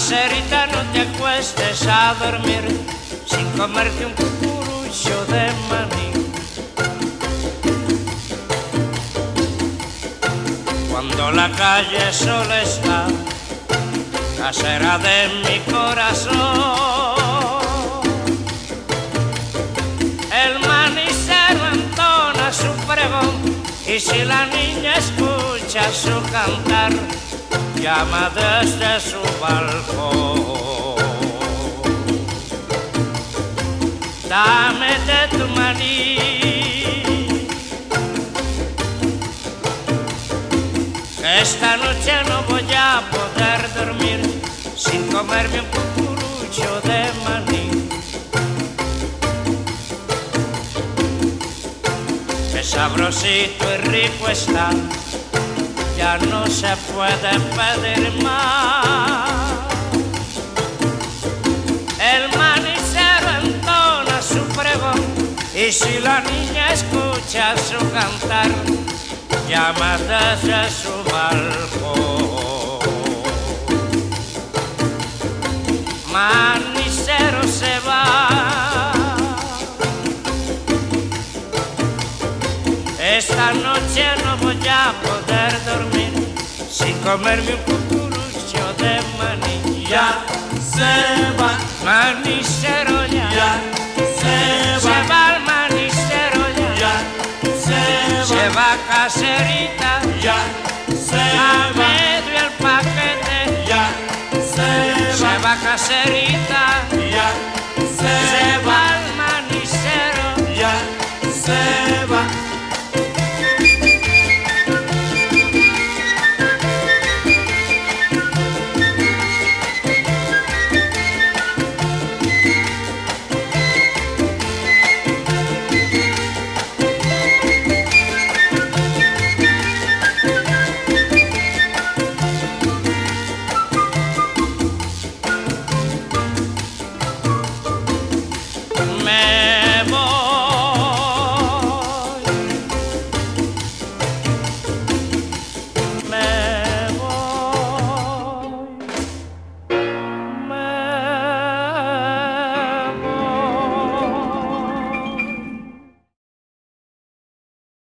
Caserita, no te acuestes a dormir sin comerte un cucurucho de maní. Cuando la calle sola está, casera de mi corazón, el manicero entona su pregón, y si la niña escucha su cantar, llama desde su balcón. Dame de tu maní, que esta noche no voy a poder dormir sin comerme un cucurucho de maní. Qué sabrosito y rico está, ya no se puede pedir más. El manicero entona su pregón, y si la niña escucha su cantar, llama desde su balcón. Manicero se va, esta noche no voy a poder dormir sin comerme un cucurucho de maní. Ya se va, manicero ya se va el manicero ya se va Caserita, ya a medio el paquete, ya se va Caserita, ya se va el manicero, ya se va.